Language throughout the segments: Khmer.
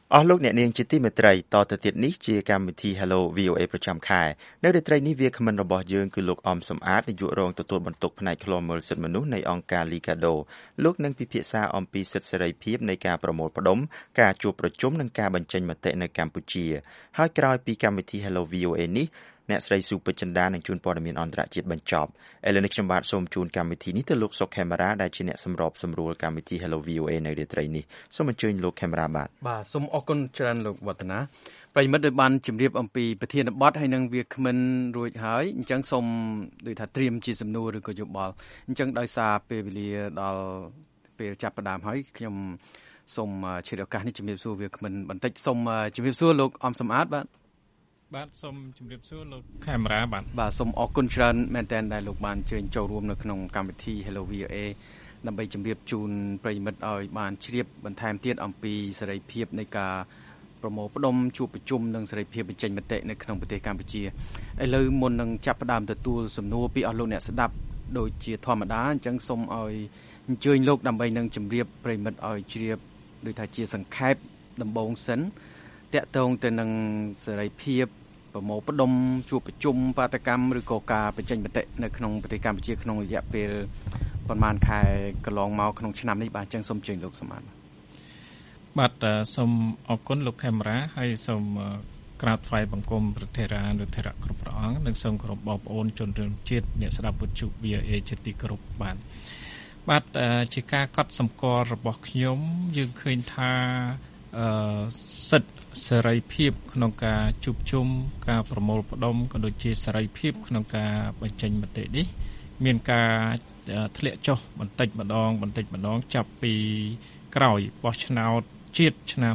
អស់លោកអ្នកនាងជាទីមេត្រីតទៅទៀតនេះជាកម្មវិធី Hello VOA ប្រចាំខែនៅរាត្រីនេះវាគ្មិនរបស់យើងគឺលោកអមសំអាតនាយករងទទួលបន្ទុកផ្នែកឃ្លាំមើលសិទ្ធិមនុស្សនៃអង្គការ Liga do លោកនឹងពិភាក្សាអំពីសិទ្ធិសេរីភាពនៃការប្រមូលផ្ដុំការជួបប្រជុំនិងការបញ្ចេញមតិនៅកម្ពុជាហើយក្រោយពីកម្មវិធី Hello VOA នេះអ្នកស្រីស៊ូពេជ្រចិន្តានឹងជួនព័ត៌មានអន្តរជាតិបញ្ចប់ឥឡូវនេះខ្ញុំបាទសូមជូនកម្មវិធីនេះទៅលោកសុកខេមរាដែលជាអ្នកសម្របសម្រួលកម្មវិធី Hello VOA នៅរាត្រីនេះសូមអញ្ជើញលោកខេមរាបាទសូមអរគុណច្រើនលោកវឌ្ឍនាប្រិមិត្តដែលបានជម្រាបអំពីប្រធានបទហើយនឹងវាគ្មិនរួចហើយអញ្ចឹងសូមដូចថាត្រៀមជាសំណួរឬក៏យោបល់អញ្ចឹងដោយសារពេលវេលាដល់ពេលចាប់ផ្ដើមហើយខ្ញុំសូមឆ្លៀតឱកាសនេះជម្រាបសួរវាគ្មិនបន្តិចសូមជម្រាបសួរលោកអមសំអាតបាទសូមជម្រាបសួរលោកខេមរាបាទសូមអរគុណច្រើនមែនទែនដែលលោកបានអញ្ជើញចូលរួមនៅក្នុងកម្មវិធី Hello VOA ដើម្បីជម្រាបជូនប្រិយមិត្តឲ្យបានជ្រាបបន្ថែមទៀតអំពីសេរីភាពនៃការប្រមូលផ្ដុំជួបប្រជុំនិងសេរីភាពបញ្ចេញមតិនៅក្នុងប្រទេសកម្ពុជាឥឡូវមុននឹងចាប់ផ្ដើមទទួលសំណួរពីអស់លោកអ្នកស្ដាប់ដូចជាធម្មតាអញ្ចឹងសូមឲ្យអញ្ជើញលោកដើម្បីនឹងជម្រាបប្រិយមិត្តឲ្យជ្រាបដូចថាជាសង្ខេបដំបូងសិនតាក់ទងទៅនឹងសេរីភាពប្រមូលផ្ដុំជួបប្រជុំបាតកម្មឬក៏ការបញ្ចេញមតិនៅក្នុងប្រទេសកម្ពុជាក្នុងរយៈពេលប្រហែលខែកន្លងមកក្នុងឆ្នាំនេះបាទអញ្ចឹងសូមជើញលោកសម្បត្តិបាទសូមអរគុណលោកខេមរាហើយសូមក្រាបថ្វាយបង្គំព្រះថេរានុថេរៈគ្រប់ព្រះអង្គនិងសូមគោរពបងប្អូនជនរួមជាតិអ្នកស្ដាប់វិទ្យុ VOA ជាទីគោរពបាទជាការកត់សម្គាល់របស់ខ្ញុំយើងឃើញថាសិទ្ធិសេរីភាពក្នុងការជួបជុំការប្រមូលផ្ដុំក៏ដូចជាសេរីភាពក្នុងការបញ្ចេញមតិនេះមានការធ្លាក់ចុះបន្តិចម្ដងចាប់ពីក្រោយបោះឆ្នោតជាតិឆ្នាំ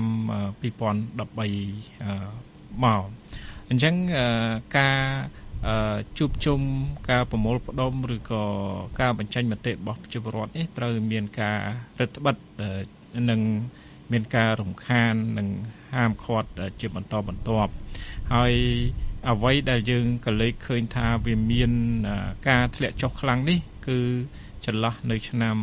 2013មកអញ្ចឹងការជួបជុំការប្រមូលផ្ដុំឬក៏ការបញ្ចេញមតិរបស់ប្រជាពលរដ្ឋនេះត្រូវមានការរឹតបន្តឹងនិងមានការរំខាននិងហាមឃាត់ជាបន្តបន្ទាប់ហើយអ្វីដែលយើងក៏លេចឃើញថាវាមានការធ្លាក់ចុះខ្លាំងនេះគឺចន្លោះនៅឆ្នាំ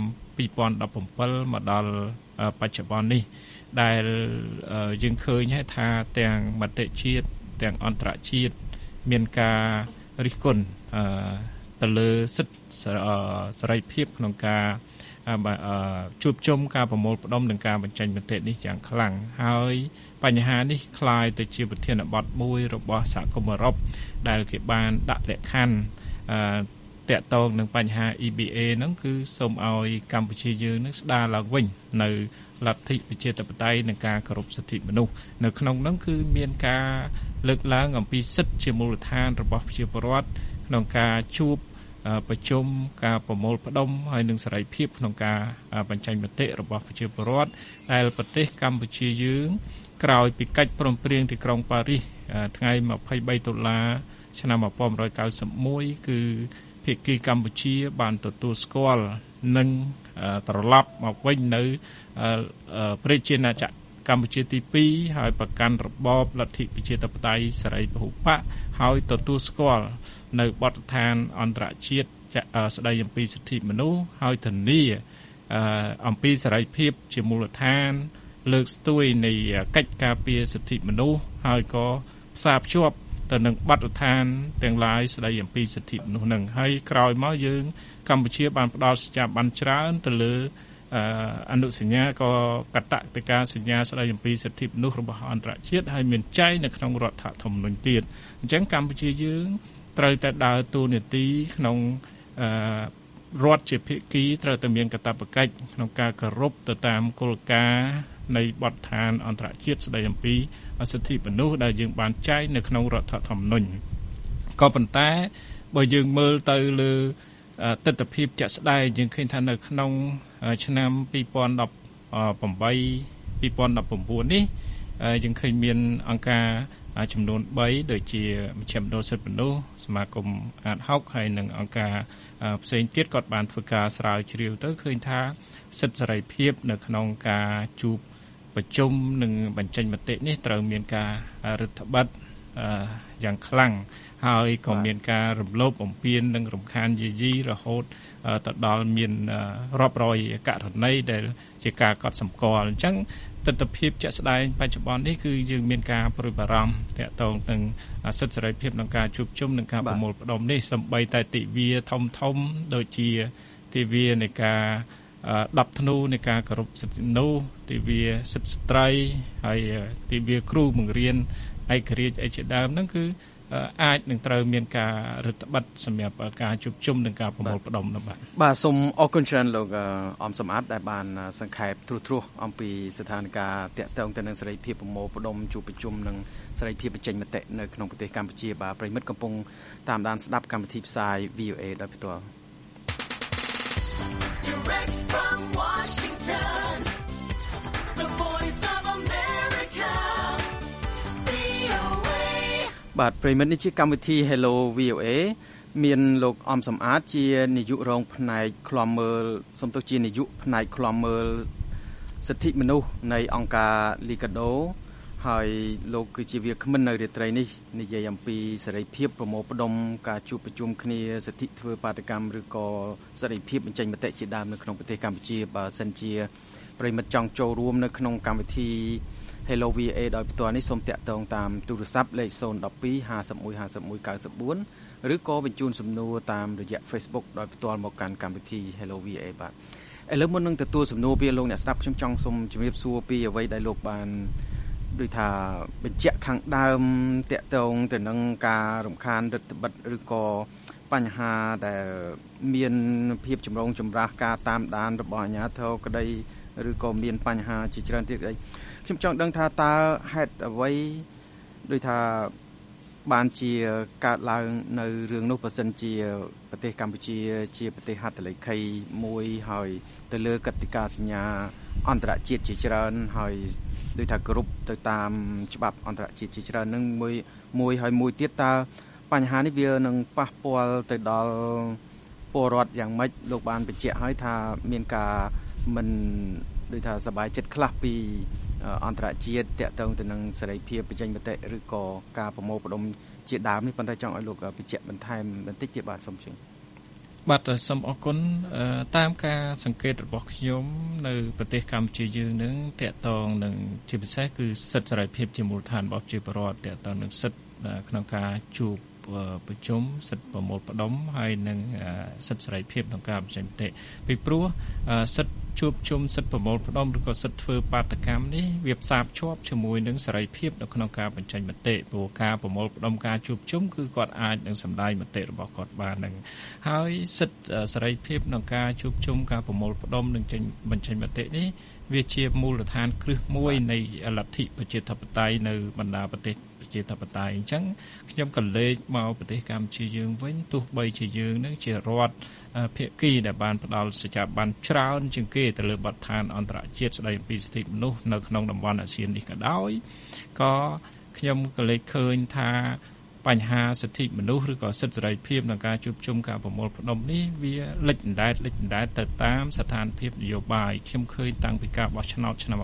2017មកដល់បច្ចុប្បន្ននេះដែលយើងឃើញថាទាំងមតិជាតិទាំងអន្តរជាតិមានការរិះគន់ទៅលើសិទ្ធិសេរីភាពក្នុងការជួបជុំការប្រមូលផ្ដុំនិងការបញ្ចេញមតិនេះយ៉ាងខ្លាំងហើយបញ្ហានេះคล้ายទៅជាប្រធានបទមួយរបស់សហគមន៍អឺរ៉ុបដែលគេបានដាក់លក្ខខណ្ឌតាក់ទងនឹងបញ្ហា EBA ហ្នឹងគឺសូមឲ្យកម្ពុជាយើងនឹងស្ដារឡើងវិញនៅលទ្ធិប្រជាធិបតេយ្យនិងការគោរពសិទ្ធិមនុស្សនៅក្នុងហ្នឹងគឺមានការលើកឡើងអំពីសិទ្ធិជាមូលដ្ឋានរបស់ប្រជាពលរដ្ឋក្នុងការជួបប្រជុំការប្រមូលផ្ដុំហើយនឹងសេរីភាពក្នុងការបញ្ចេញមតិរបស់ប្រជាពលរដ្ឋដែលប្រទេសកម្ពុជាយើងក្រោយពីកិច្ចព្រមព្រៀងទីក្រុងប៉ារីសថ្ងៃ23ដុល្លារឆ្នាំ1991គឺភាគីកម្ពុជាបានទទួលស្គាល់និងត្រឡប់មកវិញនៅប្រជាណាចក្រកម្ពុជាទី2ហើយប្រកាន់របបលទ្ធិប្រជាធិបតេយ្យសេរីពហុបកហើយទទួលស្គាល់នៅបទដ្ឋានអន្តរជាតិស្តីអំពីសិទ្ធិមនុស្សហើយធានាអំពីសេរីភាពជាមូលដ្ឋានលើកស្ទួយនៃកិច្ចការពារសិទ្ធិមនុស្សហើយក៏ផ្សារភ្ជាប់ទៅនឹងបទដ្ឋានទាំងឡាយស្តីអំពីសិទ្ធិមនុស្សនឹងហើយក្រោយមកយើងកម្ពុជាបានផ្ដល់សច្ចាប័នច្រើនទៅលើអនុសញ្ញាក៏កតបិការសញ្ញាស្តីអំពីសិទ្ធិមនុស្សរបស់អន្តរជាតិហើយមានចែងនៅក្នុងរដ្ឋធម្មនុញ្ញទៀតអញ្ចឹងកម្ពុជាយើងត្រូវតែដើរតួនាទីក្នុងរដ្ឋជាភាគីត្រូវតែមានកាតព្វកិច្ចក្នុងការគោរពទៅតាមគោលការណ៍នៃបទដ្ឋានអន្តរជាតិស្តីអំពីសិទ្ធិមនុស្សដែលយើងបានចែងនៅក្នុងរដ្ឋធម្មនុញ្ញក៏ប៉ុន្តែបើយើងមើលទៅលើទស្សនវិជ្ជាជាក់ស្ដែងយើងឃើញថានៅក្នុងឆ្នាំ2018 2019នេះយើងឃើញមានអង្គការចំនួន3ដូចជាមជ្ឈមណ្ឌលសិទ្ធិមនុស្សសមាគមអាត60ហើយនិងអង្គការផ្សេងទៀតគាត់បានធ្វើការស្រាវជ្រាវទៅឃើញថាសិទ្ធិសេរីភាពនៅក្នុងការជួបប្រជុំនិងបញ្ចេញមតិនេះត្រូវមានការរឹតបន្តឹងយ៉ាងខ្លាំងហើយក៏មានការរំលោភបំពាននិងរំខានយាយីរហូតទៅដល់មានរាប់រយករណីដែលជាការកត់សម្គាល់អញ្ចឹងទស្សនវិជ្ជាជាក់ស្ដែងបច្ចុប្បន្ននេះគឺយើងមានការព្រួយបារម្ភទាក់ទងនឹងសិទ្ធិសេរីភាពក្នុងការជួបជុំនិងការប្រមូលផ្ដុំនេះសូម្បីតែទិវាធំដូចជាទិវានៃការ10ធ្នូនៃការគោរពសិទ្ធិមនុស្សទិវាសិទ្ធិស្ត្រីហើយទិវាគ្រូបង្រៀនឯករាជ្យអីជាដើមហ្នឹងគឺអាចនឹងត្រូវមានការរដ្ឋបတ်សម្រាប់ការជួបជុំនិងការប្រមូលផ្ដុំនោះបាទសូមអរគុណច្រើនលោកអំសំអាតដែលបានសង្ខេបទ្រុសអំពីស្ថានភាពតាក់ទងទៅនឹងសេរីភាពប្រមូលផ្ដុំជួបប្រជុំនិងសេរីភាពបញ្ចេញមតិនៅក្នុងប្រទេសកម្ពុជាបាទប្រិមិត្តកំពុងតាមដានស្ដាប់កម្មវិធីផ្សាយ VOA ដោយផ្ទាល់Direct from Washington, the voice of America, VOA. បាទប្រិមិត្តនេះជាកម្មវិធី Hello VOA មានលោកអំសំអាតជានាយករងផ្នែកឃ្លាំមើលសំទោសជានាយកផ្នែកឃ្លាំមើលសិទ្ធិមនុស្សនៃអង្គការ Liga do ហើយលោកគឺជាវាគ្មិននៅរាត្រីនេះនិយាយអំពីសេរីភាពប្រមូលផ្ដុំការជួបប្រជុំគ្នាសិទ្ធិធ្វើបាតកម្មឬក៏សេរីភាពបញ្ចេញមតិជាដើមនៅក្នុងប្រទេសកម្ពុជាបើសិនជាប្រិមិត្តចង់ចូលរួមនៅក្នុងកម្មវិធី Hello VA ដោយផ្ទាល់នេះសូមតាក់ទងតាមទូរស័ព្ទលេខ012 51 51 94ឬក៏បញ្ជូនសំណួរតាមរយៈ Facebook ដោយផ្ទាល់មកកាន់កម្មវិធី Hello VA បាទឥឡូវមុននឹងទទួលសំណួរពីលោកអ្នកស្ដាប់ខ្ញុំចង់សូមជម្រាបសួរពីអ្វីដែលលោកបានដូចថាបញ្ជាក់ខាងដើមតាក់ទងទៅនឹងការរំខានរដ្ឋបတ်ឬក៏បញ្ហាដែលមានភាពចម្រូងចម្រាសការតាមដានរបស់អាជ្ញាធរក្តីឬក៏មានបញ្ហាជាច្រើនទៀតអីខ្ញុំចង់ដឹងថាតើហេតុអ្វីដូចថាបានជាកើតឡើងនៅរឿងនោះបើសិនជាប្រទេសកម្ពុជាជាប្រទេសហត្ថលេខីមួយហើយទៅលើកតិកាសញ្ញាអន្តរជាតិជាច្រើនហើយដូចថាគ្រប់ទៅតាមច្បាប់អន្តរជាតិជាច្រើននឹងមួយទៀតតើបញ្ហានេះវានឹងប៉ះពាល់ទៅដល់ពលរដ្ឋយ៉ាងម៉េចលោកបានបញ្ជាក់ឲ្យថាមានការមិនដូចថាសប្បាយចិត្តខ្លះពីអន្តរជាតិតាក់ទងទៅនឹងសេរីភាពបញ្ចេញមតិឬក៏ការប្រមូលផ្ដុំជាដើមនេះប៉ុន្តែចង់ឲ្យលោកបញ្ជាក់បន្ថែមបន្តិចទៀតបាទសូមជឿបាទសូមអរគុណតាមការសង្កេតរបស់ខ្ញុំនៅប្រទេសកម្ពុជាយើងនឹងតាក់ទងនឹងជាពិសេសគឺសិទ្ធិសេរីភាពជាមូលដ្ឋានរបស់ប្រជាពលរដ្ឋតាក់ទងនឹងសិទ្ធិក្នុងការជួបប្រជុំសិទ្ធិប្រមូលផ្ដុំហើយនិងសិទ្ធិសេរីភាពក្នុងការបញ្ចេញមតិពីព្រោះសិទ្ធិជួបជុំសិទ្ធិប្រមូលផ្ដុំឬក៏សិទ្ធិធ្វើបាតកម្មនេះវាផ្សារភ្ជាប់ជាមួយនឹងសេរីភាពនៅក្នុងការបញ្ចេញមតិព្រោះការប្រមូលផ្ដុំការជួបជុំគឺគាត់អាចនឹងសម្ដែងមតិរបស់គាត់បាននឹងហើយសិទ្ធិសេរីភាពក្នុងការជួបជុំការប្រមូលផ្ដុំនិងបញ្ចេញមតិនេះវាជាមូលដ្ឋានគ្រឹះមួយនៃលទ្ធិប្រជាធិបតេយ្យនៅបណ្ដាប្រទេសប្រជាធិបតេយ្យអញ្ចឹងខ្ញុំក៏លេចមកប្រទេសកម្ពុជាយើងវិញទោះបីជាយើងនឹងជារដ្ឋភាគីដែលបានផ្ដល់សច្ចាប័នច្រើនជាងគេទៅលើបទដ្ឋានអន្តរជាតិស្ដីអំពីសិទ្ធិមនុស្សនៅក្នុងតំបន់អាស៊ាននេះក៏ដោយក៏ខ្ញុំក៏លេចឃើញថាបញ្ហាសិទ្ធិមនុស្សឬក៏សិទ្ធិសេរីភាពក្នុងការជួបជុំការប្រមូលផ្ដុំនេះវាលិចអណ្ដែតទៅតាមស្ថានភាពនយោបាយខ្ញុំឃើញតាំងពីការបោះឆ្នោតឆ្នាំ1993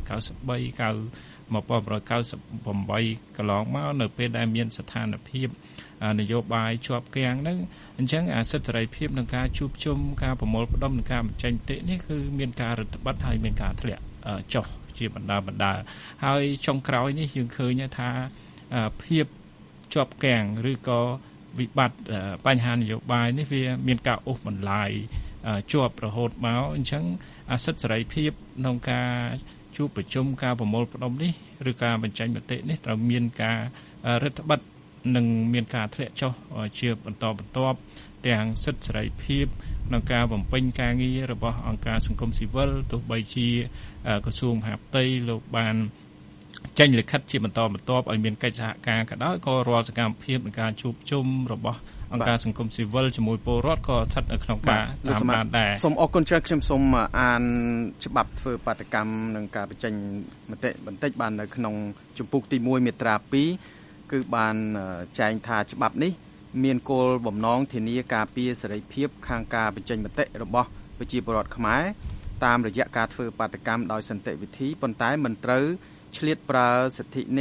1998កន្លងមកនៅពេលដែលមានស្ថានភាពនយោបាយជាប់គាំងហ្នឹងអញ្ចឹងអាសិទ្ធិសេរីភាពក្នុងការជួបជុំការប្រមូលផ្ដុំនិងការបញ្ចេញមតិនេះគឺមានការរឹតបន្តឹងហើយមានការធ្លាក់ចុះជាបណ្ដាហើយចុងក្រោយនេះយើងឃើញថាភាពជាប់គាំងឬក៏វិបត្តិបញ្ហានយោបាយនេះវាមានការអូសបន្លាយជាប់រហូតមកអញ្ចឹងអាសិទ្ធិសេរីភាពក្នុងការជួបប្រជុំការប្រមូលផ្ដុំនេះឬការបញ្ចេញមតិនេះត្រូវមានការរដ្ឋបတ်និងមានការធ្លាក់ចុះជាបន្តបន្ទាប់ទាំងសិទ្ធិសេរីភាពក្នុងការបំពេញការងាររបស់អង្គការសង្គមស៊ីវិលទោះបីជាក្រសួងមហាផ្ទៃលោកបានចេញលិខិតជាបន្តបន្ទាប់ឲ្យមានកិច្ចសហការក៏ដោយក៏រាល់សកម្មភាពនៃការជួបជុំរបស់អង្គការសង្គមស៊ីវិលជាមួយពលរដ្ឋក៏ស្ថិតនៅក្នុងការតាមដានដែរសូមអរគុណច្រើនខ្ញុំសូមអានច្បាប់ធ្វើបាតកម្មនិងការបញ្ចេញមតិបន្តិចបាននៅក្នុងជំពូកទី1មាត្រា2គឺបានចែងថាច្បាប់នេះមានគោលបំណងធានាការពារសេរីភាពខាងការបញ្ចេញមតិរបស់ប្រជាពលរដ្ឋខ្មែរតាមរយៈការធ្វើបាតកម្មដោយសន្តិវិធីប៉ុន្តែមិនត្រូវឆ្លៀតប្រើសិទ្ធិនេះ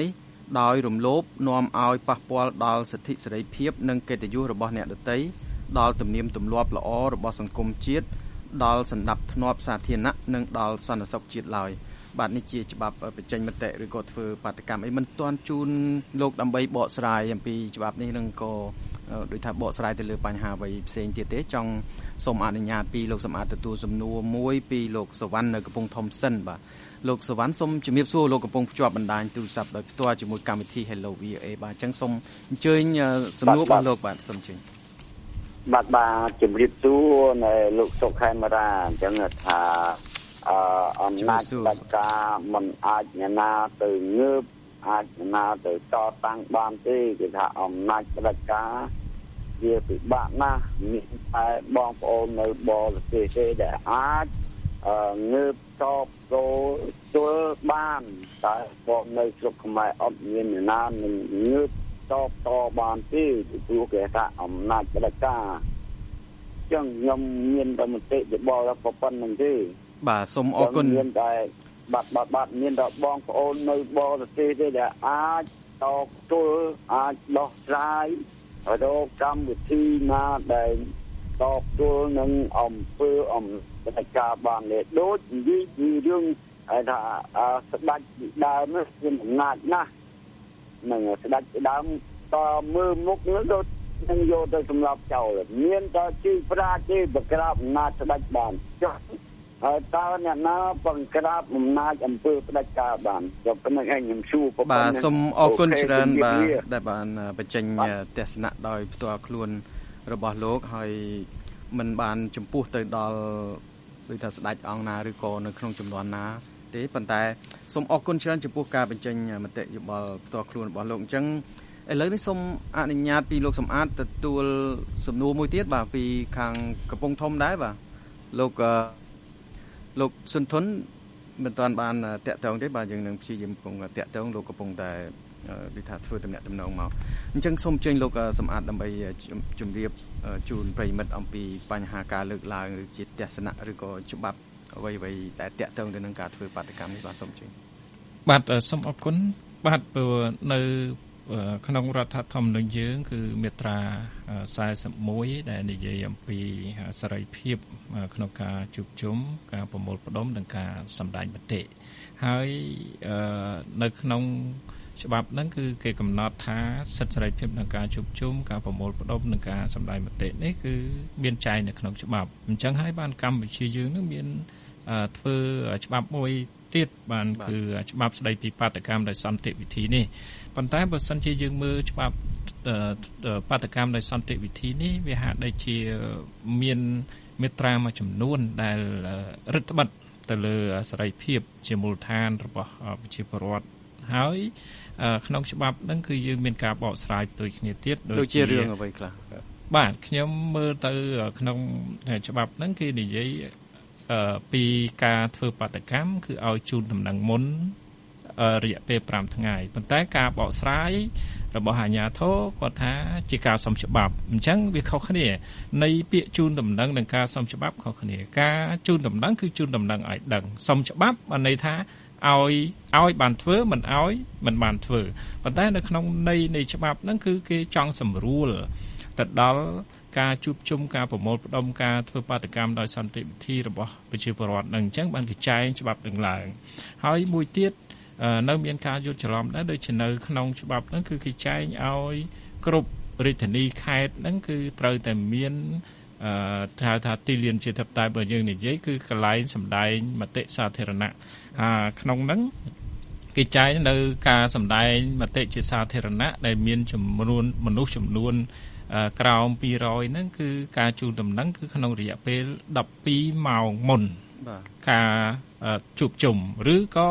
ដោយរំលោភនាំឲ្យប៉ះពាល់ដល់សិទ្ធិសេរីភាពនិងកិត្តិយសរបស់អ្នកដទៃដល់ទំនៀមទម្លាប់ល្អរបស់សង្គមជាតិដល់សន្តិភាពសាធារណៈនិងដល់សន្តិសុខជាតិឡើយបាទនេះជាច្បាប់បញ្ចេញមតិឬក៏ធ្វើបាតកម្មអីមិនទាន់ជូនលោកដើម្បីបកស្រាយអំពីច្បាប់នេះនឹងក៏ដោយថាបកស្រាយទៅលើបញ្ហាអ្វីផ្សេងទៀតទេចង់សូមអនុញ្ញាតពីលោកសម្បត្តិទទួលសំណួរមួយពីលោកសវណ្ណនៅកំពង់ធំសិនបាទលោកសវណ្ណសូមជំរាបសួរលោកកំពុងភ្ជាប់បណ្ដាញទូរស័ព្ទដោយផ្ទាល់ជាមួយកម្មវិធី Hello VOA បាទអញ្ចឹងសូមអញ្ជើញសំណួររបស់លោកបាទសូមអញ្ជើញបាទជំរាបសួរនៅលោកសុខខេមរាអញ្ចឹងថាអំណាចផ្ដាច់ការមិនអាចអ្នកណាទៅងើបអាចអ្នកណាទៅតតាំងបានទេគឺថាអំណាចផ្ដាច់ការវាពិបាកណាស់មានតែបងប្អូននៅបរទេសទេដែលអាចងើបតបចូលបានតែបងនៅស្រុកខ្មែរអត់មានអ្នកណានឹងងើបតបានទេពីព្រោះគេថាអំណាចផ្ដាច់ការចឹងខ្ញុំមានតែមតិយោបល់ប៉ុណ្្នឹងទេបាទសូមអរគុណមានតែបាត់មានតែបងប្អូននៅបរទេសទេដែលអាចតបទល់អាចដោះស្រាយរកកម្មវិធីណាដែលតបទល់នឹងអំពើផ្ដាច់ការបានទេដូចនិយាយពីរឿងថាស្ដេចពីដើមនេះមានអំណាចណាស់នឹងស្ដេចពីដើមតមើលមុខនោះដូចនឹងយកទៅសម្លាប់ចោលមានតែជីប្រាជ្ញទេបក្រាបអំណាចស្ដេចបានចុះហើយតើអ្នកណាបង្ក្រាបអំណាចអំពើផ្ដាច់ការបានខ្ញុំប៉ុណ្្នឹងឯងខ្ញុំសួរបាទសូមអរគុណច្រើនបាទដែលបានបញ្ចេញទស្សនៈដោយផ្ទាល់ខ្លួនរបស់លោកហើយមិនបានចំពោះទៅដល់ដូចថាស្ដេចអង្គណាឬក៏នៅក្នុងចំនួនណាទេប៉ុន្តែសូមអរគុណច្រើនចំពោះការបញ្ចេញមតិយោបល់ផ្ទាល់ខ្លួនរបស់លោកអញ្ចឹងឥឡូវនេះសូមអនុញ្ញាតពីលោកសំអាតទទួលសំណួរមួយទៀតបាទពីខាងកំពង់ធំដែរបាទលោកសុនធនមិនទាន់បានតាក់ទងទេបាទយើងនឹងព្យាយាមកំពុងតាក់ទងលោកកំពុងតែដូចថាធ្វើតំណែងមកអញ្ចឹងសូមអញ្ជើញលោកសំអាតដើម្បីជម្រាបជូនប្រិយមិត្តអំពីបញ្ហាការលើកឡើងឬជាទស្សនៈឬក៏ច្បាប់អ្វីៗដែលតាក់ទងទៅនឹងការធ្វើបាតកម្មនេះបាទសូមអញ្ជើញបាទសូមអរគុណបាទនៅក្នុងរដ្ឋធម្មនុញ្ញយើងគឺមាត្រា41ដែលនិយាយអំពីសេរីភាពក្នុងការជួបជុំការប្រមូលផ្ដុំនិងការសម្ដែងមតិហើយនៅក្នុងច្បាប់ហ្នឹងគឺគេកំណត់ថាសិទ្ធិសេរីភាពក្នុងការជួបជុំការប្រមូលផ្ដុំនិងការសម្ដែងមតិនេះគឺមានចែងនៅក្នុងច្បាប់អញ្ចឹងហើយបានកម្ពុជាយើងនឹងមានធ្វើច្បាប់មួយទៀតបានគឺច្បាប់ស្ដីពីបាតកម្មដោយសន្តិវិធីនេះប៉ុន្តែបើសិនជាយើងមើលច្បាប់បាតកម្មដោយសន្តិវិធីនេះវាហាក់ដូចជាមានមាត្រាមួយចំនួនដែលរឹតបន្តឹងទៅលើសេរីភាពជាមូលដ្ឋានរបស់ប្រជាពលរដ្ឋហើយក្នុងច្បាប់ហ្នឹងគឺយើងមានការបកស្រាយផ្ទុយគ្នាទៀតដូចជារឿងអ្វីខ្លះបាទខ្ញុំមើលទៅក្នុងច្បាប់ហ្នឹងគេនិយាយពីការធ្វើបាតកម្មគឺឲ្យជូនដំណឹងមុនរយៈពេល5ថ្ងៃប៉ុន្តែការបកស្រាយរបស់អាជ្ញាធរគាត់ថាជាការសុំច្បាប់អញ្ចឹងវាខុសគ្នានៃពាក្យជូនដំណឹងនិងការសុំច្បាប់ខុសគ្នាការជូនដំណឹងគឺជូនដំណឹងឲ្យដឹងសុំច្បាប់បានន័យថាឲ្យបានធ្វើមិនឲ្យមិនបានធ្វើប៉ុន្តែនៅក្នុងនៃច្បាប់ហ្នឹងគឺគេចង់សម្រួលទៅដល់ការជួបជុំការប្រមូលផ្ដុំការធ្វើបាតកម្មដោយសន្តិវិធីរបស់ប្រជាពលរដ្ឋនឹងអញ្ចឹងបានគេចែងច្បាប់នឹងឡើងហើយមួយទៀតនៅមានការយល់ច្រឡំដែរដូចជានៅក្នុងច្បាប់ហ្នឹងគឺគេចែងឲ្យគ្រប់រាជធានីខេត្តហ្នឹងគឺត្រូវតែមានថាទីលានជាធិបតេយ្យបើយើងនិយាយគឺកន្លែងសម្ដែងមតិសាធារណៈក្នុងហ្នឹងគេចែងនៅការសម្ដែងមតិជាសាធារណៈដែលមានចំនួនមនុស្សចំនួនក្រោម200ហ្នឹងគឺការជូនដំណឹងគឺក្នុងរយៈពេល12ម៉ោងមុនការជួបជុំឬក៏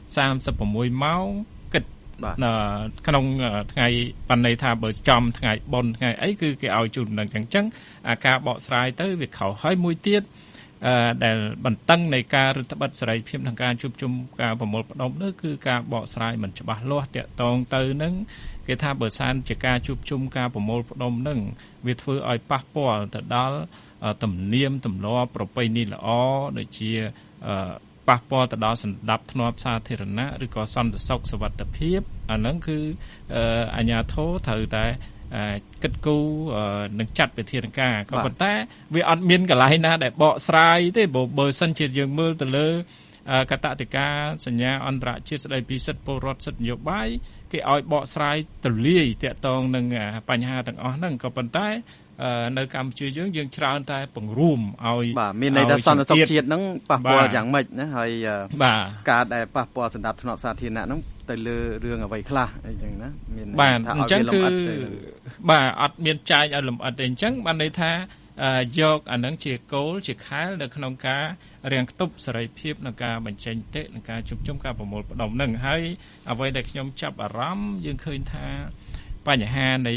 36ម៉ោងគិតក្នុងថ្ងៃបណ្ណៃថាបើចំថ្ងៃបុណ្យថ្ងៃអីគឺគេឲ្យជូនដំណឹងចឹងការបកស្រាយទៅវាខុសហើយមួយទៀតដែលបន្តឹងនៃការរឹតបន្តឹងសេរីភាពក្នុងការជួបជុំការប្រមូលផ្ដុំនោះគឺការបកស្រាយមិនច្បាស់លាស់តាក់ទងទៅនឹងគេថាបើសានជាការជួបជុំការប្រមូលផ្ដុំនឹងវាធ្វើឲ្យប៉ះពាល់ទៅដល់ទំនៀមទម្លាប់ប្រពៃណីល្អដូចជាប៉ះពាល់ទៅដល់សន្តិភាពសាធារណៈឬក៏សន្តិសុខសុវត្ថិភាពអាហ្នឹងគឺអាជ្ញាធរត្រូវតែគិតគូរនឹងចាត់វិធានការក៏ប៉ុន្តែវាអត់មានកន្លែងណាដែលបកស្រាយទេបើសិនជាយើងមើលទៅលើកតតិកាសញ្ញាអន្តរជាតិស្តីពីសិទ្ធិពលរដ្ឋសិទ្ធិនយោបាយគេឲ្យបកស្រាយទូលាយទាក់ទងនឹងបញ្ហាទាំងអស់ហ្នឹងក៏ប៉ុន្តែនៅកម្ពុជាយើងច្រើនតែបង្រួមឲ្យបាទមានន័យថាសន្តិសុខជាតិហ្នឹងប៉ះពាល់យ៉ាងម៉េចណាហើយការដែលប៉ះពាល់សន្តិភាពសាធារណៈហ្នឹងទៅលើរឿងអ្វីខ្លះអីចឹងណាមានថាឲ្យវាលម្អិតទៅបាទអត់មានចែកឲ្យលម្អិតទេអញ្ចឹងបានន័យថាយកអានឹងជាគោលជាខែលនៅក្នុងការរាំងខ្ទប់សេរីភាពនៃការបញ្ចេញមតិនិងការជួបជុំការប្រមូលផ្ដុំនឹងហើយអ្វីដែលខ្ញុំចាប់អារម្មណ៍យើងឃើញថាបញ្ហានៃ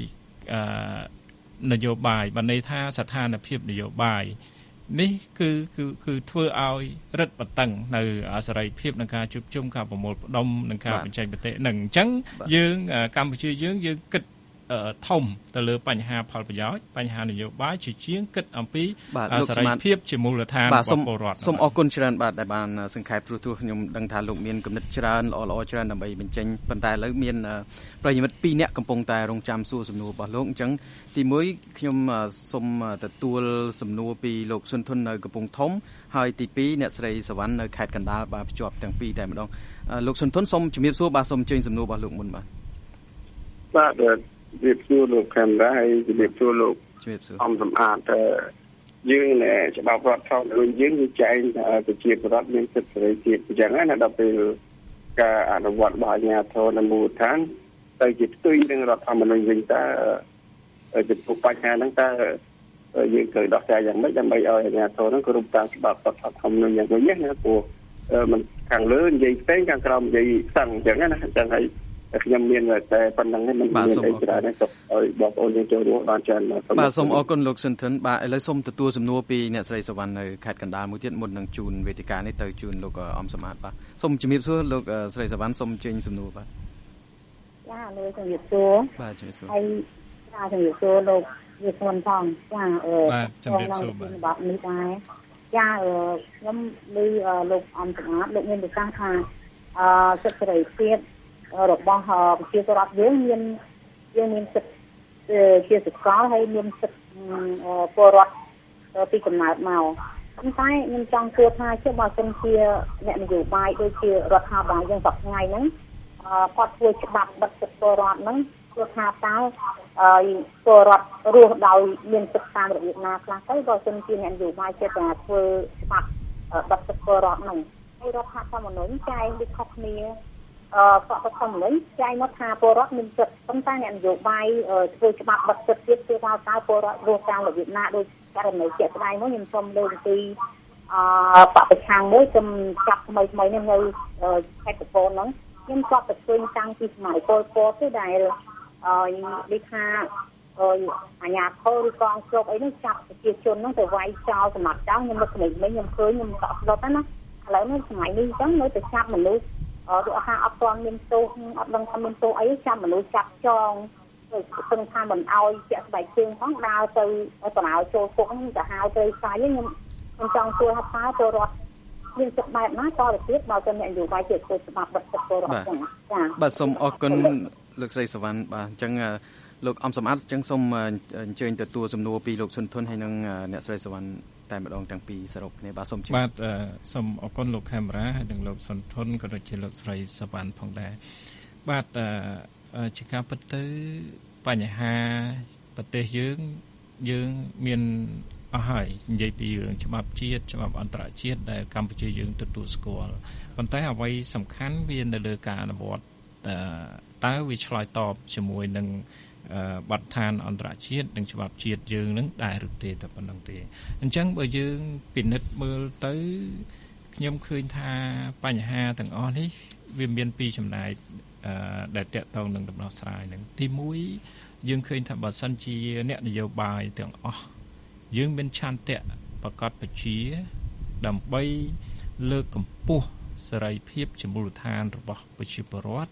នយោបាយបានន័យថាស្ថានភាពនយោបាយនេះគឺធ្វើឲ្យរឹតបន្តឹងនៅសេរីភាពនៃការជួបជុំការប្រមូលផ្ដុំនិងការបញ្ចេញមតិនឹងអញ្ចឹងយើងកម្ពុជាយើងគិតធំទៅលើបញ្ហាផលប្រយោជន៍បញ្ហានយោបាយជាជាងគិតអំពីសេរីភាពជាមូលដ្ឋានរបស់ពលរដ្ឋសូមអរគុណច្រើនបាទដែលបានសង្ខេបព្រោះខ្ញុំដឹងថាលោកមានគំនិតច្រើនល្អៗច្រើនដើម្បីបញ្ចេញប៉ុន្តែឥឡូវមានប្រិយមិត្ត2នាក់កំពុងតែរងចាំសួរសំណួររបស់លោកអញ្ចឹងទី1ខ្ញុំសូមទទួលសំណួរពីលោកសុនធុននៅកំពង់ធំហើយទី2អ្នកស្រីសវណ្ណនៅខេត្តកណ្ដាលបាទភ្ជាប់ទាំងពីរតែម្ដងលោកសុនធុនសូមជំរាបសួរបាទសូមអញ្ជើញសំណួររបស់លោកមុនបាទជំរាបសួរលោកខេមរ៉ាហើយជំរាបសួរលោកអំសំអាតយើងច្បាប់រដ្ឋធម្មនុញ្ញយើងចែងថាប្រជាពលរដ្ឋមានសិទ្ធិសេរីភាពអញ្ចឹងណាដល់ពេលការអនុវត្តរបស់អាជ្ញាធរនៅមូលដ្ឋានទៅជាផ្ទុយនឹងរដ្ឋធម្មនុញ្ញវិញតើចំពោះបញ្ហាហ្នឹងតើយើងត្រូវដោះស្រាយយ៉ាងម៉េចដើម្បីឲ្យអាជ្ញាធរហ្នឹងគោរពតាមច្បាប់រដ្ឋធម្មនុញ្ញយ៉ាងវិញណាព្រោះมันខាងលើនិយាយផ្សេងខាងក្រោមនិយាយផ្សឹងអញ្ចឹងណាអញ្ចឹងហើយខ្ញុំមានតែប៉ុណ្្នឹងមិនមានអីច្រើនទេសូមឲ្យបងប្អូនយើងចូលរួមបានច្រើនបាទសូមអរគុណលោកស៊ិនធិនបាទឥឡូវសូមទទួលសំណួរពីអ្នកស្រីសវណ្ណនៅខេត្តកណ្ដាលមួយទៀតមុននឹងជូនវេទិកានេះទៅជូនលោកអំសមត្ថបាទសូមជំរាបសួរលោកស្រីសវណ្ណសូមជើញសំណួរបាទចាលោកជំរាបសួរបាទជំរាបសួរហើយចាជំរាបសួរលោកវាស្មន់ផងចាបាទជំរាបសួរបាទនេះដែរចាខ្ញុំឮលោកអំសមត្ថលោកមានប្រសាសន៍ថាសិទ្ធិសេរីភាពរបស់ប្រជាពលរដ្ឋយើងមានសិទ្ធិជាសកលហើយមានសិទ្ធិពលរដ្ឋពីកំណើតមកប៉ុន្តែខ្ញុំចង់សួរថាជាបើសិនជាអ្នកនយោបាយដូចជារដ្ឋាភិបាលយើងសប្តាហ៍ថ្ងៃហ្នឹងគាត់ធ្វើច្បាប់បិទសិទ្ធិពលរដ្ឋហ្នឹងគឺថាតើពលរដ្ឋរស់ដោយមានសិទ្ធិតាមរបៀបណាខ្លះទៅបើសិនជាអ្នកនយោបាយចេះតែធ្វើច្បាប់បិទសិទ្ធិពលរដ្ឋហ្នឹងហើយរដ្ឋធម្មនុញ្ញចែងដូចខុសគ្នារដ្ឋធម្មនុញ្ញចែងមកថាពលរដ្ឋមានសិទ្ធិប៉ុន្តែអ្នកនយោបាយធ្វើច្បាប់បិទសិទ្ធិទៀតគឺថាតើពលរដ្ឋរស់តាមរបៀបណាដោយករណីជាក់ស្ដែងមកខ្ញុំសូមលើកពីបពប្រឆាំងមួយខ្ញុំចាប់ថ្មីនេះនៅខេត្តកំពតហ្នឹងខ្ញុំគាត់ទៅឃើញតាំងពីសម័យពលពតទេដែលនិយាយថាអាញាធរឬកងជោគអីនោះចាប់ប្រជាជនហ្នឹងទៅវាយចោលសម្រាប់ចោលខ្ញុំនឹកក្មេងខ្ញុំឃើញខ្ញុំតក់ស្លុតណាឥឡូវនេះសម័យនេះអញ្ចឹងនៅតែចាប់មនុស្សឬថាអត់ទាន់មានទោសអត់ដឹងថាមានទោសអីចាប់មនុស្សចាប់ចងសឹងថាមិនអោយជាក់ស្បែកជើងផងដើរទៅបណ្ដោយចូលគុកហ្នឹងទៅហៅទៅស្ាយខ្ញុំចង់សួរថាតើពលរដ្ឋមានសិទ្ធិបែបណាតទៅទៀតបើសិនអ្នកនយោបាយជាធ្វើច្បាប់បិទសិទ្ធិពលរដ្ឋចឹងចាបាទសូមអរគុណលោកស្រីសវណ្ណបាទអញ្ចឹងលោកអំសមត្ថអញ្ចឹងសូមអញ្ជើញទទួលសំណួរពីលោកសុនធុនហើយនិងអ្នកស្រីសវណ្ណតែម្ដងទាំងពីរសរុបគ្នាបាទសូមជម្រាបបាទសូមអរគុណលោកខេមរ៉ាហើយនិងលោកសុនធុនក៏ដូចជាលោកស្រីសវណ្ណផងដែរបាទជាការពិតទៅបញ្ហាប្រទេសយើងមានអស់ហើយនិយាយពីរឿងច្បាប់ជាតិច្បាប់អន្តរជាតិដែលកម្ពុជាយើងទទួលស្គាល់ប៉ុន្តែអ្វីសំខាន់វានៅលើការអនុវត្តតើវាឆ្លើយតបជាមួយនឹងបទដ្ឋានអន្តរជាតិនិងច្បាប់ជាតិយើងនឹងដែរឬទេតែប៉ុណ្្នឹងទេអញ្ចឹងបើយើងពិនិត្យមើលទៅខ្ញុំឃើញថាបញ្ហាទាំងអស់នេះវាមានពីរចំណែកដែលតកតងនឹងដំណោះស្រាយនឹងទី1យើងឃើញថាបើសិនជាអ្នកនយោបាយទាំងអស់យើងមានឆន្ទៈប្រកបប្រជាដើម្បីលើកកម្ពស់សេរីភាពជាមូលដ្ឋានរបស់ប្រជាពលរដ្ឋ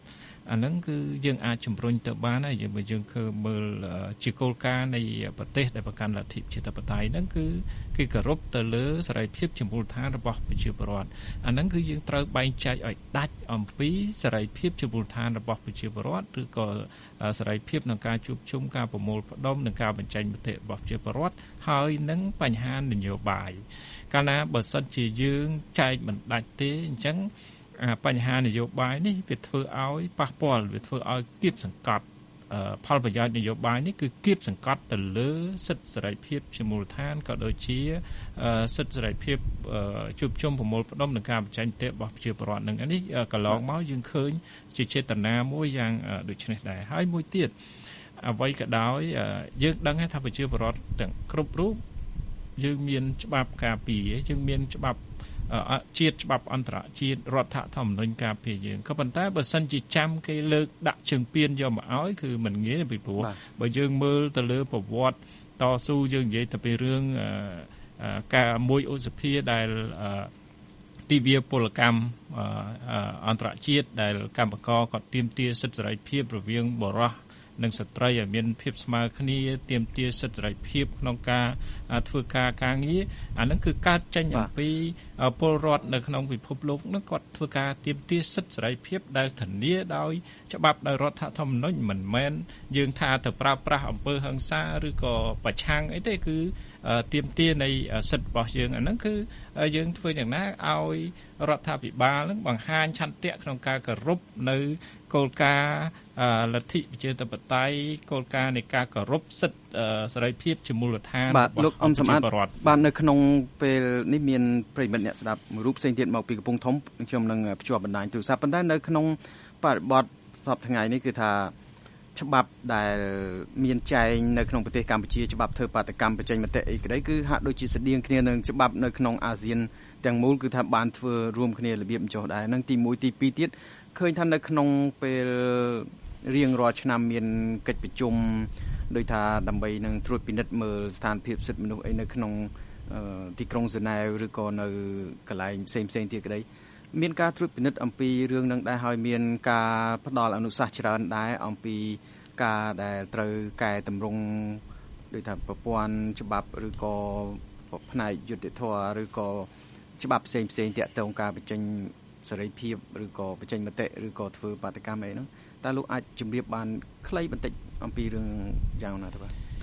អាហ្នឹងគឺយើងអាចជំរុញទៅបានហើយយើងឃើញមើលជាគោលការណ៍នៃប្រទេសដែលប្រកាន់លទ្ធិប្រជាធិបតេយ្យហ្នឹងគឺគេគោរពទៅលើសេរីភាពជាមូលដ្ឋានរបស់ប្រជាពលរដ្ឋអាហ្នឹងគឺយើងត្រូវបែងចែកឲ្យដាច់អំពីសេរីភាពជាមូលដ្ឋានរបស់ប្រជាពលរដ្ឋឬក៏សេរីភាពក្នុងការជួបជុំការប្រមូលផ្ដុំនិងការបញ្ចេញមតិរបស់ប្រជាពលរដ្ឋហើយនឹងបញ្ហានយោបាយកាលណាបើសិនជាយើងចែកមិនដាច់ទេអញ្ចឹងបញ្ហានយោបាយនេះវាធ្វើឲ្យប៉ះពាល់វាធ្វើឲ្យគៀបសង្កត់ផលប្រយោជន៍នយោបាយនេះគឺគៀបសង្កត់ទៅលើសិទ្ធិសេរីភាពជាមូលដ្ឋានក៏ដូចជាសិទ្ធិសេរីភាពជួបជុំប្រមូលផ្ដុំនិងការបញ្ចេញមតិរបស់ប្រជាពលរដ្ឋនឹងនេះកន្លងមកយើងឃើញជាចេតនាមួយយ៉ាងដូចនេះដែរហើយមួយទៀតអ្វីក៏ដោយយើងដឹងថាប្រជាពលរដ្ឋទាំងគ្រប់រូបយើងមានច្បាប់ការពារយើងមានច្បាប់ជាតិច្បាប់អន្តរជាតិរដ្ឋធម្មនុញ្ញការពារយើងក៏ប៉ុន្តែបើសិនជាចាំគេលើកដាក់ជើងពៀនយកមកឲ្យគឺមិនងាយពីព្រោះបើយើងមើលទៅលើប្រវត្តិតស៊ូយើងនិយាយទៅពីរឿងការមួយឧសភាដែលទិវាពលកម្មអន្តរជាតិដែលកម្មករគាត់ទាមទារសិទ្ធិសេរីភាពរវាងបុរសនិងស្ត្រីឲ្យមានភាពស្មើគ្នាទាមទារសិទ្ធិសេរីភាពក្នុងការធ្វើការងារអាហ្នឹងគឺកើតចេញអំពីពលរដ្ឋនៅក្នុងពិភពលោកហ្នឹងគាត់ធ្វើការទាមទារសិទ្ធិសេរីភាពដែលធានាដោយច្បាប់ដោយរដ្ឋធម្មនុញ្ញមិនមែនយើងថាទៅប្រើប្រាស់អំពើហិង្សាឬក៏ប្រឆាំងអីទេគឺទាមទារនៃសិទ្ធិរបស់យើងអាហ្នឹងគឺយើងធ្វើយ៉ាងណាឲ្យរដ្ឋាភិបាលនឹងបង្ហាញឆន្ទៈក្នុងការគោរពនៅគោលការណ៍លទ្ធិប្រជាធិបតេយ្យគោលការណ៍នៃការគោរពសិទ្ធិសេរីភាពជាមូលដ្ឋានបាទលោកអំសម្បត្តិបាទនៅក្នុងពេលនេះមានប្រិយមិត្តអ្នកស្ដាប់មួយរូបផ្សេងទៀតមកពីកំពង់ធំខ្ញុំនឹងភ្ជាប់បណ្ដាញទូរស័ព្ទប៉ុន្តែនៅក្នុងបរិបទសប្តាហ៍ថ្ងៃនេះគឺថាច្បាប់ដែលមានចែងនៅក្នុងប្រទេសកម្ពុជាច្បាប់ធ្វើបាតកម្មបញ្ចេញមតិអីក្តីគឺហាក់ដូចជាស្តៀងគ្នានឹងច្បាប់នៅក្នុងអាស៊ានទាំងមូលគឺថាបានធ្វើរួមគ្នារបៀបចុះដែរនឹងទី1ទី2ទៀតឃើញថានៅក្នុងពេលរៀងរាល់ឆ្នាំមានកិច្ចប្រជុំដោយថាដើម្បីនឹងត្រួតពិនិត្យមើលស្ថានភាពសិទ្ធិមនុស្សអីនៅក្នុងទីក្រុងហ្សឺណែវឬក៏នៅកន្លែងផ្សេងទៀតក្តីមានការត្រួតពិនិត្យអំពីរឿងនឹងដែរហើយមានការផ្ដល់អនុសាសន៍ច្រើនដែរអំពីការដែលត្រូវកែតម្រង់ដោយថាប្រព័ន្ធច្បាប់ឬក៏ផ្នែកយុត្តិធម៌ឬក៏ច្បាប់ផ្សេងតាក់ទងការបញ្ចេញសេរីភាពឬក៏បញ្ចេញមតិឬក៏ធ្វើបាតកម្មអីហ្នឹងតើលោកអាចជម្រាបបានខ្លីបន្តិចអំពីរឿងយ៉ាងណាទៅ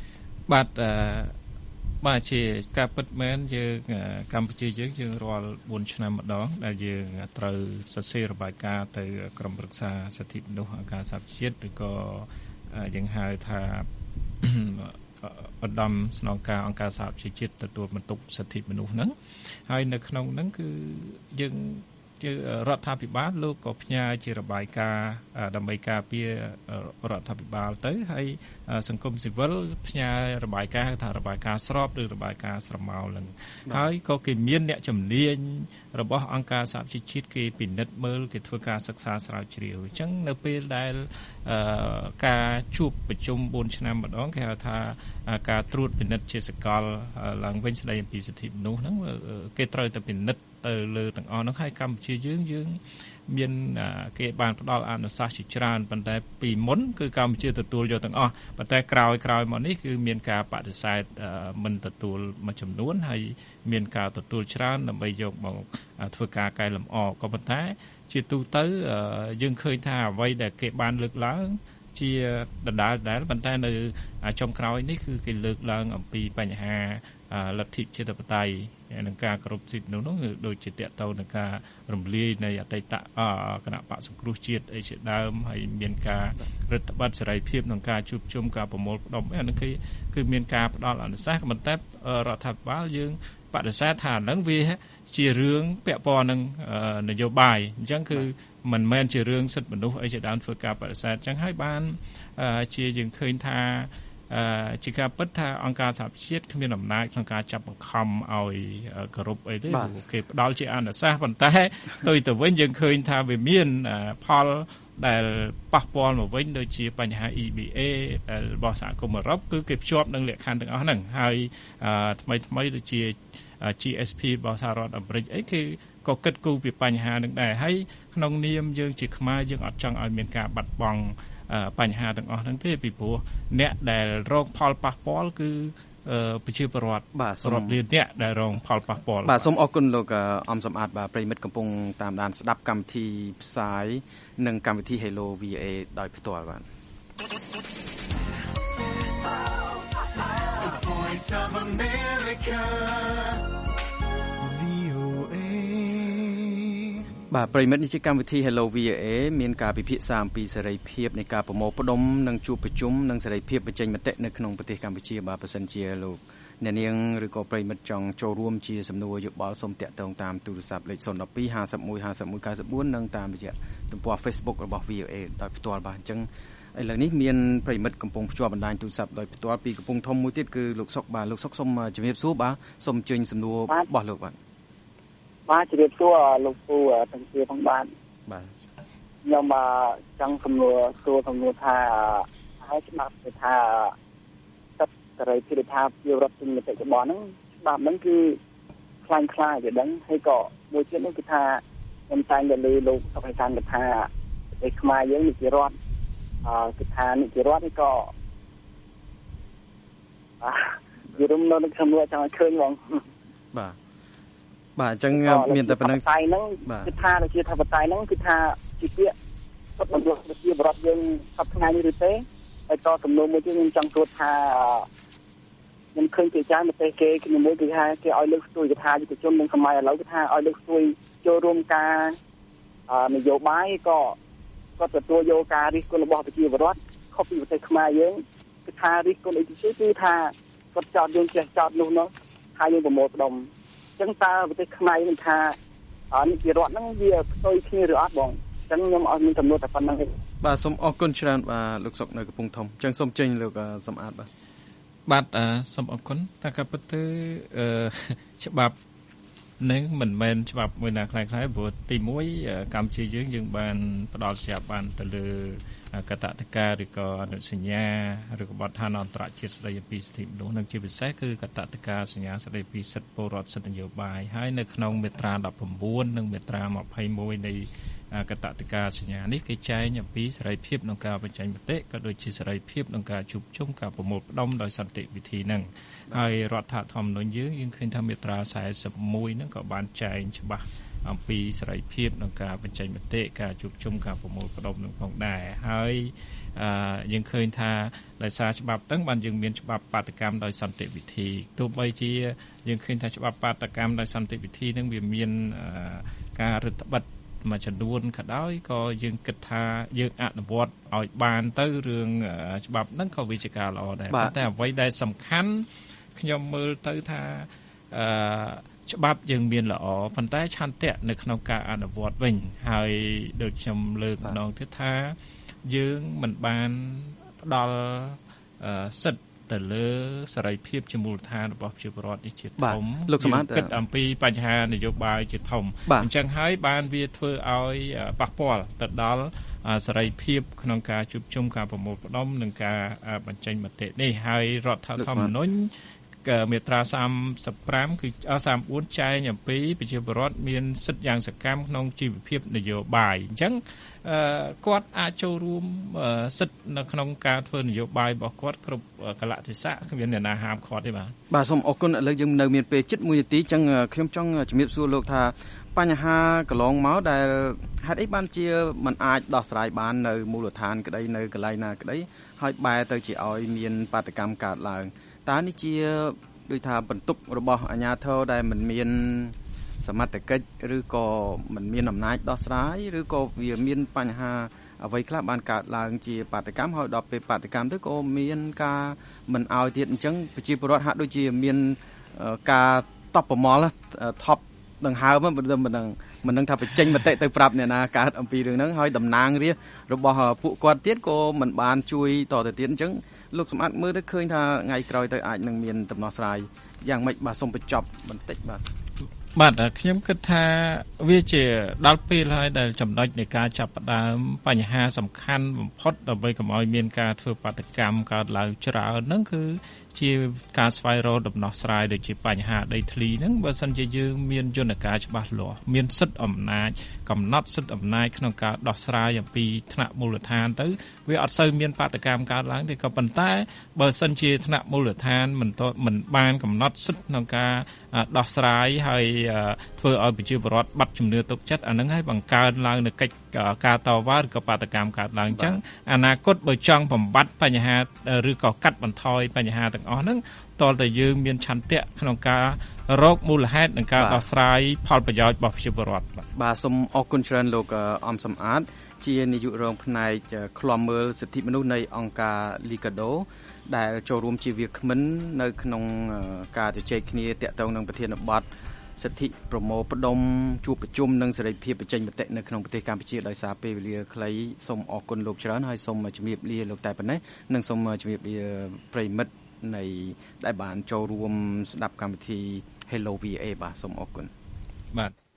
បាទជាការពិតមែនយើងកម្ពុជាយើងរាល់4ឆ្នាំម្ដងដែលយើងត្រូវសរសេររបាយការណ៍ទៅក្រុមប្រឹក្សាសិទ្ធិមនុស្សអង្គការសហប្រជាជាតិឬក៏យើងហៅថាឧត្តមស្នងការអង្គការសហប្រជាជាតិទទួលបន្ទុកសិទ្ធិមនុស្សហ្នឹងហើយនៅក្នុងហ្នឹងគឺយើងរដ្ឋាភិបាលលោកក៏ផ្ញើជារបាយការណ៍ដើម្បីការពាររដ្ឋាភិបាលទៅហើយសង្គមស៊ីវិលផ្ញើរបាយការណ៍ថារបាយការណ៍ស្របឬរបាយការណ៍ស្រមោលនឹងហើយក៏គេមានអ្នកជំនាញរបស់អង្គការសហប្រជាជាតិគេពិនិត្យមើលគេធ្វើការសិក្សាស្រាវជ្រាវអញ្ចឹងនៅពេលដែលការជួបប្រជុំ4ឆ្នាំម្ដងគេហៅថាការត្រួតពិនិត្យជាសកលឡើងវិញស្ដីអំពីសិទ្ធិមនុស្សហ្នឹងគេត្រូវតែពិនិត្យទៅលើទាំងអស់នោះហើយកម្ពុជាយើងមានគេបានផ្ដល់អនុសាសន៍ជាច្រើនប៉ុន្តែពីមុនគឺកម្ពុជាទទួលយកទាំងអស់ប៉ុន្តែក្រោយមកនេះគឺមានការបដិសេធមិនទទួលមួយចំនួនហើយមានការទទួលច្រើនដើម្បីយកមកធ្វើការកែលម្អក៏ប៉ុន្តែជាទូទៅយើងឃើញថាអ្វីដែលគេបានលើកឡើងជាដដែលប៉ុន្តែនៅចុងក្រោយនេះគឺគេលើកឡើងអំពីបញ្ហាលទ្ធិប្រជាធិបតេយ្យនិងការគោរពសិទ្ធិនោះដូចជាតកតទៅនឹងការរំលាយនៃអតីតគណៈបក្សសង្គ្រោះជាតិអីជាដើមហើយមានការរដ្ឋបတ်សេរីភាពក្នុងការជួបជុំការប្រមូលផ្ដុំអានោះគឺមានការផ្ដល់អនុសាសន៍ប៉ុន្តែរដ្ឋាភិបាលយើងបដិសេធថាហ្នឹងវាជារឿងពាក់ព័ន្ធនឹងនយោបាយអញ្ចឹងគឺមិនមែនជារឿងសិទ្ធិមនុស្សអីជាដើមធ្វើការបដិសេធអញ្ចឹងហើយបានជាយើងឃើញថាជាការពិតថាអង្គការសហប្រជាជាតិគ្មានអំណាចក្នុងការចាប់បង្ខំឲ្យគោរពអីទេគេផ្ដល់ជាអនុសាសន៍ប៉ុន្តែទៅវិញយើងឃើញថាវាមានផលដែលប៉ះពាល់មកវិញដូចជាបញ្ហា EBA របស់សហគមន៍អឺរ៉ុបគឺគេភ្ជាប់នឹងលក្ខខណ្ឌទាំងអស់ហ្នឹងហើយថ្មីដូចជា GSP របស់សហរដ្ឋអាមេរិកអីគេក៏គិតគូរពីបញ្ហានឹងដែរហើយក្នុងនាមយើងជាខ្មែរយើងអត់ចង់ឲ្យមានការបាត់បង់បញ្ហាទាំងអស់ហ្នឹងទេពីព្រោះអ្នកដែលរងផលប៉ះពាល់គឺប្រជាពលរដ្ឋរាប់លានអ្នកដែលរងផលប៉ះពាល់បាទសូមអរគុណលោកអំសំអាតបាទប្រិមិត្តកំពុងតាមដានស្ដាប់កម្មវិធីផ្សាយនិងកម្មវិធី Hello VA ដោយផ្ទាល់បាទបាទប្រិមិត្តនេះជាកម្មវិធី Hello VA មានការពិភាក្សាអំពីសេរីភាពនៃការប្រមូលផ្ដុំនិងជួបប្រជុំនិងសេរីភាពបញ្ចេញមតិនៅក្នុងប្រទេសកម្ពុជាបាទបើសិនជាលោកអ្នកនាងឬក៏ប្រិមិត្តចង់ចូលរួមជាសំណួរយោបល់សូមតាក់ទងតាមទូរស័ព្ទលេខ012 51 51 94និងតាមរយៈទំព័រ Facebook របស់ VA ដោយផ្ទាល់បាទអញ្ចឹងឥឡូវនេះមានប្រិមិត្តកំពុងភ្ជាប់បណ្ដាញទូរស័ព្ទដោយផ្ទាល់ពីកំពង់ធំមួយទៀតគឺលោកសុកបាទលោកសុកសូមជំរាបសួរបាទសូមអញ្ជើញសំណួររបស់លោកបាទជំរាបសួរលោកពូទាំងពីរផងបាទខ្ញុំចង់សំណួរថាហើយច្បាប់គេថាសិទ្ធិសេរីភាពថាជារដ្ឋជំនុំចិត្តរបស់ហ្នឹងច្បាប់ហ្នឹងគឺខ្លាំងខ្លាយទៅដឹងហើយក៏មួយទៀតនោះគឺថាខ្ញុំតែងតែលើលោកសុខឯកសារថាប្រទេសខ្មែរយើងនេះជារដ្ឋគឺថានេះជារដ្ឋនេះក៏យល់នៅក្នុងសំណួរចង់ឲ្យឃើញបងបាទបាទអញ្ចឹងមានតែប៉ុណ្្នឹងតែហ្នឹងគឺថាប្រជាធិបតេយ្យហ្នឹងគឺថាជាពាក្យសុទ្ធបញ្ជាក់ប្រជាបរតយើងសប្តាហ៍ថ្ងៃនេះឬទេហើយក៏សំណួរមួយទៀតខ្ញុំចង់សួរថាខ្ញុំឃើញជាច្រើនប្រទេសគេមួយគឺថាគេឲ្យលើកស្ទួយកថាយុទ្ធជននឹងសម័យឥឡូវគឺថាឲ្យលើកស្ទួយចូលរួមការនយោបាយក៏ទទួលយកការរិះគន់របស់ប្រជាពលរដ្ឋខុសពីប្រទេសខ្មែរយើងគឺថារិះគន់អីទៅគឺថាគាត់ចោទយើងចេះចោទនោះថាយើងប្រមូលផ្ដុំអញ្ចឹងតើប្រទេសខ្មែរនឹងថានេះជារដ្ឋហ្នឹងវាផ្ទុយគ្នាឬអត់បងអញ្ចឹងខ្ញុំអត់មានចំនួនតែប៉ុណ្្នឹងទេបាទសូមអរគុណច្រើនបាទលោកសុកនៅកំពង់ធំអញ្ចឹងសូមចេញលោកសំអាតបាទសូមអរគុណតែក៏ពិតទៅច្បាប់នឹងមិនមែនច្បាប់មួយណាខ្លីៗព្រោះទី1កម្ពុជាយើងបានផ្ដល់ច្បាប់បានទៅលើកតតិកាឬក៏អនុសញ្ញាឬក៏បទដ្ឋានអន្តរជាតិស្តីពីសិទ្ធិមនុស្សនិងជាពិសេសគឺកតតិកាសញ្ញាស្តីពីសិទ្ធិពលរដ្ឋសិទ្ធិនយោបាយហើយនៅក្នុងមាត្រា19និងមាត្រា21នៃកតតិកាសញ្ញានេះគេចែងអំពីសេរីភាពក្នុងការបញ្ចេញមតិក៏ដូចជាសេរីភាពក្នុងការជួបជុំការប្រមូលផ្ដុំដោយសន្តិវិធីហ្នឹងហើយរដ្ឋធម្មនុញ្ញយើងឃើញថាមាត្រា41ហ្នឹងក៏បានចែងច្បាស់អំពីសេរីភាពក្នុងការបញ្ចេញមតិការជួបជុំការប្រមូលផ្ដុំនឹងផងដែរហើយយើងឃើញថាដោយសារច្បាប់ហ្នឹងបានយើងមានច្បាប់បាតកម្មដោយសន្តិវិធីទោះបីជាយើងឃើញថាច្បាប់បាតកម្មដោយសន្តិវិធីហ្នឹងវាមានការរឹតបន្តឹងមួយចំនួនក៏ដោយក៏យើងគិតថាយើងអនុវត្តឲ្យបានទៅរឿងច្បាប់ហ្នឹងក៏វាជាការល្អដែរតែអ្វីដែលសំខាន់ខ្ញុំមើលទៅថាច្បាប់យើងមានល្អប៉ុន្តែឆន្ទៈនៅក្នុងការអនុវត្តវិញហើយដូចខ្ញុំលើកម្ដងទៀតថាយើងមិនបានផ្ដល់សិទ្ធិទៅលើសេរីភាពជាមូលដ្ឋានរបស់ប្រជាពលរដ្ឋនេះជាធំគិតអំពីបញ្ហានយោបាយជាធំអញ្ចឹងហើយបានវាធ្វើឲ្យប៉ះពាល់ទៅដល់សេរីភាពក្នុងការជួបជុំការប្រមូលផ្ដុំនិងការបញ្ចេញមតិនេះហើយរដ្ឋធម្មនុញ្ញមាត្រា35គឺ34ចែងអំពីប្រជាពលរដ្ឋមានសិទ្ធិយ៉ាងសកម្មក្នុងជីវភាពនយោបាយអញ្ចឹងគាត់អាចចូលរួមសិទ្ធិនៅក្នុងការធ្វើនយោបាយរបស់គាត់គ្រប់កលៈទេសៈគ្មានអ្នកណាហាមឃាត់ទេបាទសូមអរគុណឥឡូវយើងនៅមានពេលជិត1នាទីអញ្ចឹងខ្ញុំចង់ជំរាបសួរលោកថាបញ្ហាកន្លងមកដែលហេតុអីបានជាมันអាចដោះស្រាយបាននៅមូលដ្ឋានក្តីនៅកន្លែងណាក្តីហើយបែរទៅជាឲ្យមានបាតកម្មកើតឡើងតើនេះជាដូចថាបន្ទុករបស់អាជ្ញាធរដែលមិនមានសមត្ថកិច្ចឬក៏មិនមានអំណាចដោះស្រាយឬក៏វាមានបញ្ហាអ្វីខ្លះបានកើតឡើងជាបាតកម្មហើយដល់ពេលបាតកម្មទៅក៏មានការមិនអោយទៀតអញ្ចឹងប្រជាពលរដ្ឋហាក់ដូចជាមានការតបប្រមល់ថប់ដង្ហើមមិនដឹងថាបញ្ចេញមតិទៅប្រាប់អ្នកណាកើតអំពីរឿងហ្នឹងហើយតំណាងរាស្ត្ររបស់ពួកគាត់ទៀតក៏មិនបានជួយតទៅទៀតអញ្ចឹងលោកសម្បត្តិមើលទៅឃើញថាថ្ងៃក្រោយទៅអាចនឹងមានដំណោះស្រាយយ៉ាងម៉េចបាទសូមបញ្ចប់បន្តិចបាទខ្ញុំគិតថាវាជាដល់ពេលហើយដែលចំណុចនៃការចាប់ផ្ដើមបញ្ហាសំខាន់បំផុតដើម្បីកុំឲ្យមានការធ្វើបាតកម្មកើតឡើងច្រើនហ្នឹងគឺជាការស្វែងរកដំណោះស្រាយដូចជាបញ្ហាដីធ្លីហ្នឹងបើសិនជាយើងមានយន្តការច្បាស់លាស់មានសិទ្ធិអំណាចកំណត់សិទ្ធិអំណាចក្នុងការដោះស្រាយអំពីថ្នាក់មូលដ្ឋានទៅវាអត់សូវមានបាតកម្មកើតឡើងទេក៏ប៉ុន្តែបើសិនជាថ្នាក់មូលដ្ឋានមិនបានកំណត់សិទ្ធិក្នុងការដោះស្រាយហើយធ្វើឲ្យប្រជាពលរដ្ឋបាត់ជំនឿទុកចិត្តអានឹងហើយបង្កើនឡើងនៅកិច្ចការតវ៉ាឬក៏បាតកម្មកើតឡើងអញ្ចឹងអនាគតបើចង់បំបត្តិបញ្ហាឬក៏កាត់បន្ថយបញ្ហាទាំងអស់ហ្នឹងតលតែយើងមានឆន្ទៈក្នុងការរកមូលហេតុនិងការដោះស្រាយផលប្រយោជន៍របស់ប្រជាពលរដ្ឋបាទសូមអរគុណច្រើនលោកអំសំអាតជានាយករងផ្នែកឃ្លាំមើលសិទ្ធិមនុស្សនៃអង្គការ Liga do ដែលចូលរួមជាវាគ្មិននៅក្នុងការជជែកគ្នាទាក់ទងនឹងប្រធានបទសិទ្ធិប្រមូលផ្ដុំជួបប្រជុំនិងសេរីភាពបញ្ចេញមតិនៅក្នុងប្រទេសកម្ពុជាដោយសារពេលវេលាខ្លីសូមអរគុណលោកច្រើនហើយសូមជម្រាបលាលោកតែប៉ុណ្ណេះនិងសូមជម្រាបលាប្រិមិត្តនៃដែលបានចូលរួមស្ដាប់កម្មវិធី Hello VA បាទសូមអរគុណបាទ